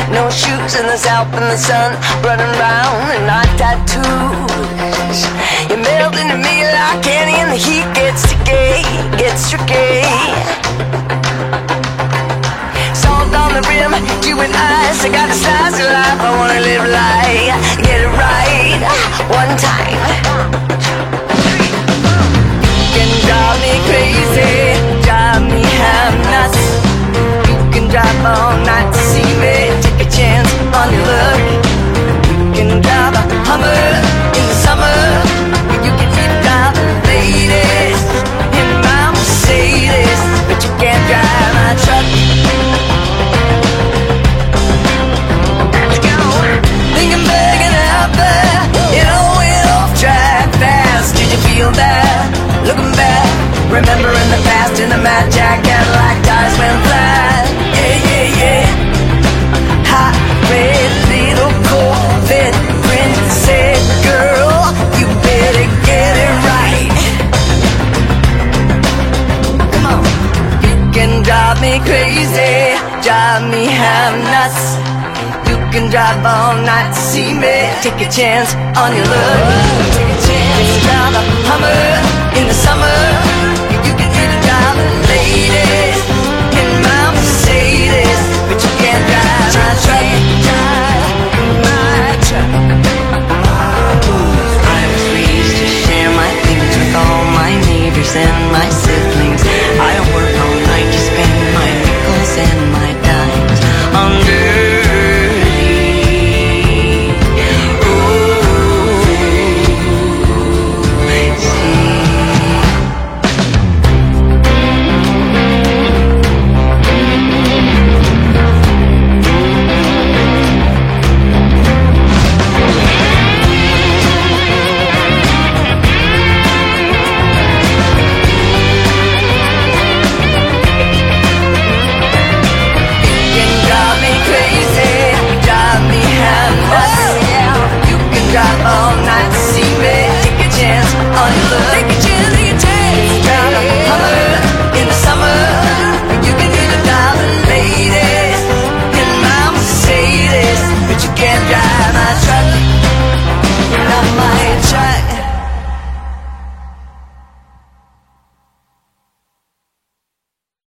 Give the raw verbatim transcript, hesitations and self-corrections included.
No shoes in the south in the sun, running round in our tattoos. You're melting to me like candy and the heat gets sticky, gets tricky. Salt on the rim, you and ice, I got a slice of life, I wanna live life, get it right, one time. You can drive me crazy, drive me half nuts. You can drive all night to see me, take a chance on your luck. You can drive a Hummer in the summer, you can even drive ladies in my Mercedes, but you can't drive my truck. Let's go. Thinking back and out there, it all went off track fast. Did you feel that? Looking back, remembering the past in the Mad Jack Cadillac tires went flat. Yeah, yeah, yeah. Hot red little Corvette princess girl, you better get it right. Come on. You can drive me crazy, drive me half nuts. You can drive all night to see me, take a chance on your luck. Take a chance. You can drive a Hummer in the summer, you can even drive a lady in my Mercedes, but you can't drive my truck. My truck. I was raised to share my things with all my neighbors and my siblings. I don't work all night to spend my nickels and my